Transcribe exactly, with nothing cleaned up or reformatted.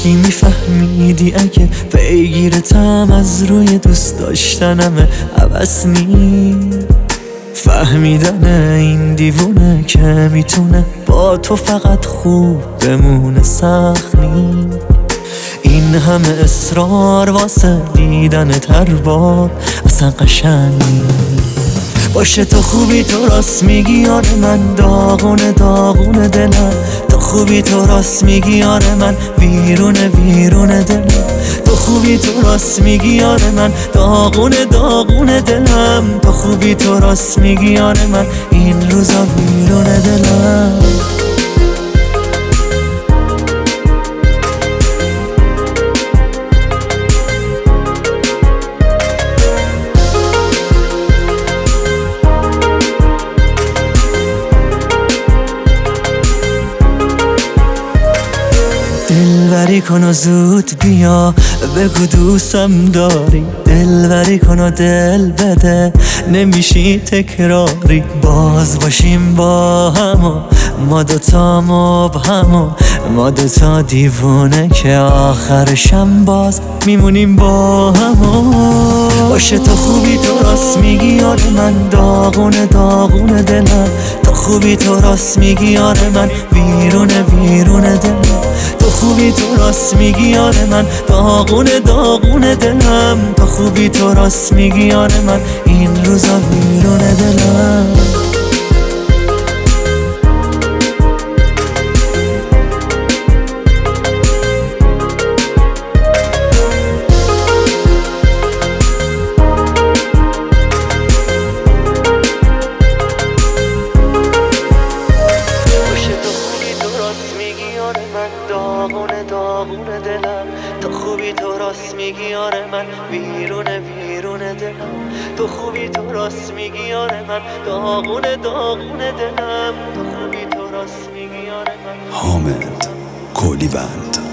کاشکی میفهمیدی اگه پیگیرتم از روی دوست داشتنمه عوض نیست. فهمیدن این دیوونه که میتونه با تو فقط خوب بمونه سخت نیست. این همه اصرار واسه دیدن هر بار اصلا قشنگ نیست. باشه تو خوبی تو راست میگی آره من داغونه داغونه دلم. تو خوبی تو راست میگی آره من ویرونه ویرونه دلم. تو خوبی تو راست میگی آره من داغونه داغونه دلم. تو خوبی تو راست میگی آره من این روزا ویرونه دلم. دلبری کن و زود بیا بگو دوستم داری. دلبری کن و دل بده نمیشی تکراری. باز باشیم با هم و ما دوتا مبهم و ما دوتا دیوونه که آخرشم باز میمونیم با هم و باشه تو خوبی تو راست میگی آره من داغونه داغونه دلم. تو خوبی تو راست میگی آره من ویرونه ویرونه دلم. تو خوبی تو راست میگی آره من داغونه داغونه دلم. تو خوبی تو راست میگی آره من این روزا ویرونه دلم. داغونه داغونه دلم. تو خوبی تو راست میگی آره من ویرونه ویرونه دلم. تو خوبی تو راست میگی آره من داغونه داغونه دلم. تو خوبی تو راست میگی آره من. حامد کولیوند.